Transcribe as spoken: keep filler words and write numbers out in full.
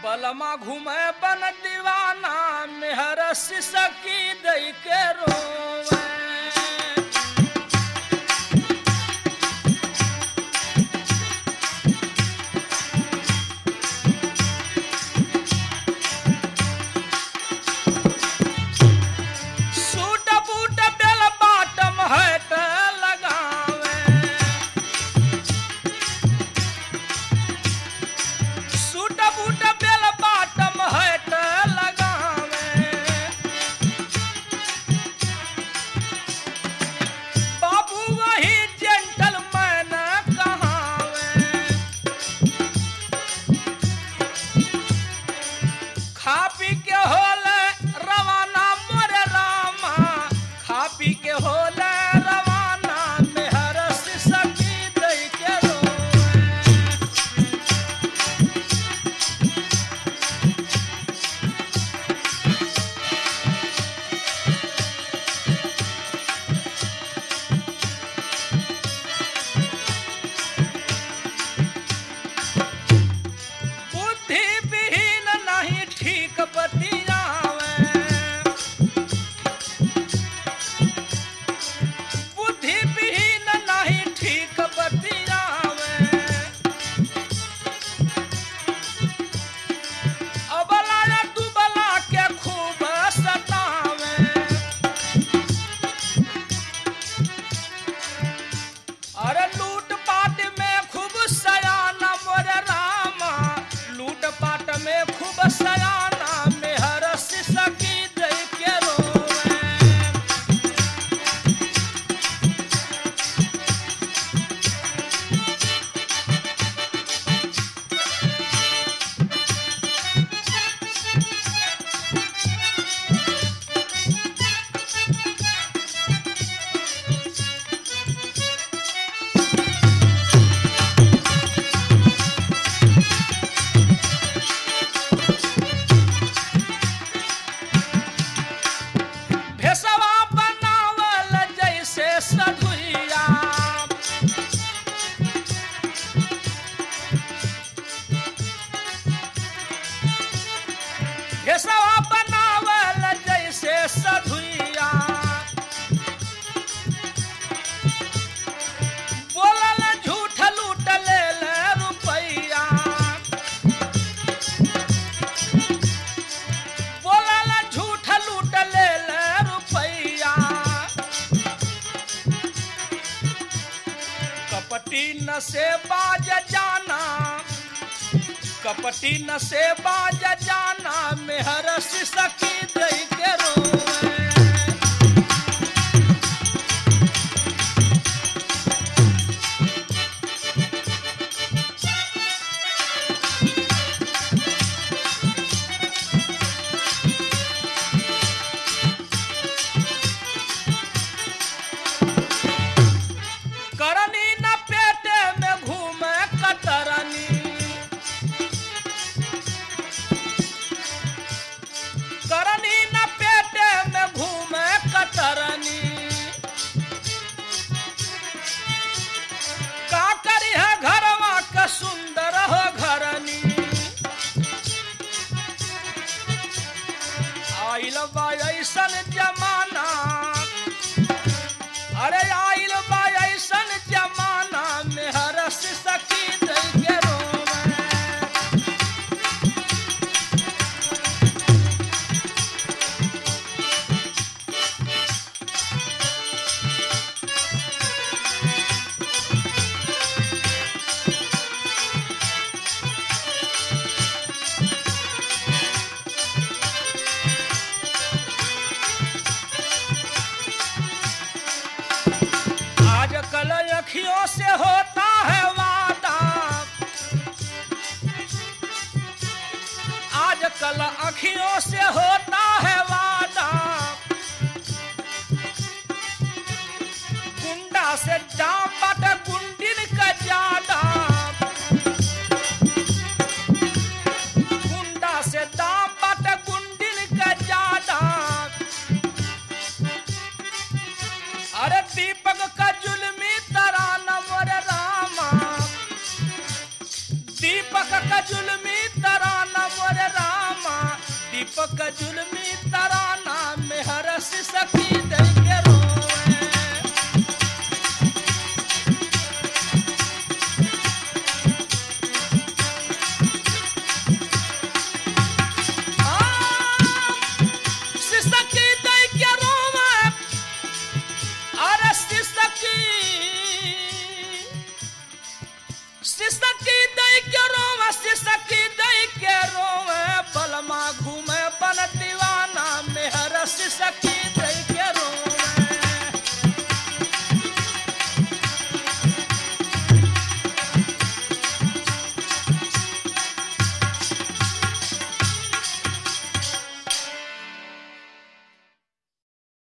बलमा घूमे बन दीवाना मेहर सिसकी दई के रोवे सूट बूट बेल बाटम है त लगावे सूट बूट बेल बाटम है त लगावे बाबू वही जेंटलमैन कहावे खा पी के होले रवाना मोरे रामा खा पी के होले रवाना मेहर सिसकी दई के रोवे बुद्धि विहीन नहीं ठीक बतियावे बुद्धि विहीन नहीं ठीक बतियावे अबला या दुबला के खूब सतावे अरे लूट पाट में खूब सयाना मोरे रामा लूट पाट में खूब सयाना मेहर सिसकी दई के रोवे भेसवा बनावल जैसे सधुइया भेसवा बनावल जैसे सधुइया बोलल झूठ लूट ले ले रुपैया बोलल झूठ लूट ले ले रुपैया कपटी न से बाज जाना कपटी न से बाज जाना मेहर सिसकी दई के रोवे करनी न पेटे में घूमे कतरनी करनी न पेटे में घूमे कतरनी का करी है घरवा के सुंदर हो घरनी आइल बा ऐसन जमाना अरे आइल बा ऐसन जमाना मेहर सिसकी दई के रोवे आजकल अखियों से होता है वादा आजकल अखियों से होता है वादा गुंडा से दाम बट गुंडिन का ज्यादा गुंडा से दाम बट गुंडिन का ज्यादा अरे दीपक का जुल्मी तराना मोरे रामा दीपक का जुल्मी तराना मोरे दीपक जुल्मी तारा